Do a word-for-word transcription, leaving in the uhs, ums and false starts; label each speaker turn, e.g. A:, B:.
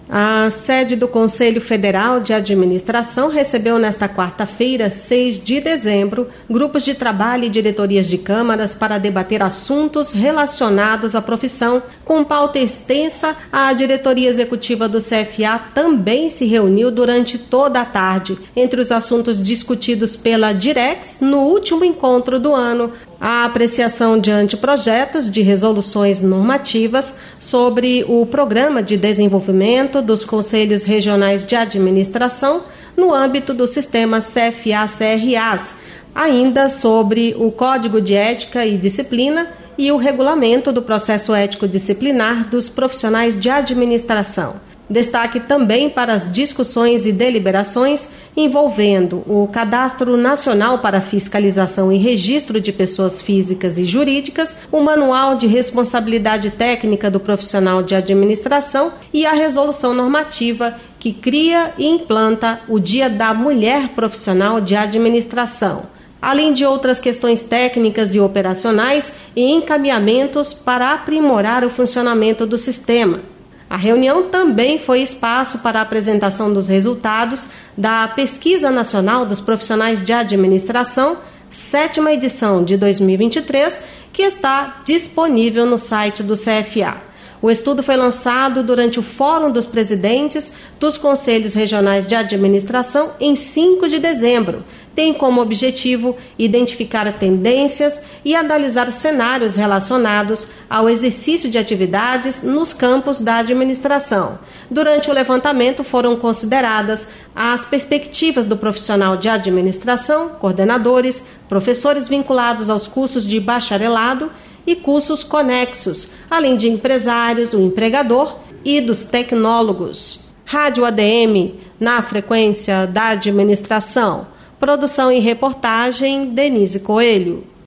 A: A sede do Conselho Federal de Administração recebeu nesta quarta-feira, seis de dezembro, grupos de trabalho e diretorias de câmaras para debater assuntos relacionados à profissão. Com pauta extensa, a diretoria executiva do C F A também se reuniu durante toda a tarde. Entre os assuntos discutidos pela Direx no último encontro do ano, a apreciação de anteprojetos de resoluções normativas sobre o Programa de Desenvolvimento dos Conselhos Regionais de Administração no âmbito do sistema C F A-C R As, ainda sobre o Código de Ética e Disciplina e o regulamento do processo ético-disciplinar dos profissionais de administração. Destaque também para as discussões e deliberações envolvendo o Cadastro Nacional para Fiscalização e Registro de Pessoas Físicas e Jurídicas, o Manual de Responsabilidade Técnica do Profissional de Administração e a Resolução Normativa que cria e implanta o Dia da Mulher Profissional de Administração, além de outras questões técnicas e operacionais e encaminhamentos para aprimorar o funcionamento do sistema. A reunião também foi espaço para a apresentação dos resultados da Pesquisa Nacional dos Profissionais de Administração, sétima edição de dois mil e vinte e três, que está disponível no site do C F A. O estudo foi lançado durante o Fórum dos Presidentes dos Conselhos Regionais de Administração em cinco de dezembro. Tem como objetivo identificar tendências e analisar cenários relacionados ao exercício de atividades nos campos da administração. Durante o levantamento foram consideradas as perspectivas do profissional de administração, coordenadores, professores vinculados aos cursos de bacharelado e cursos conexos, além de empresários, o empregador e dos tecnólogos. Rádio A D M, na frequência da administração. Produção e reportagem, Denise Coelho.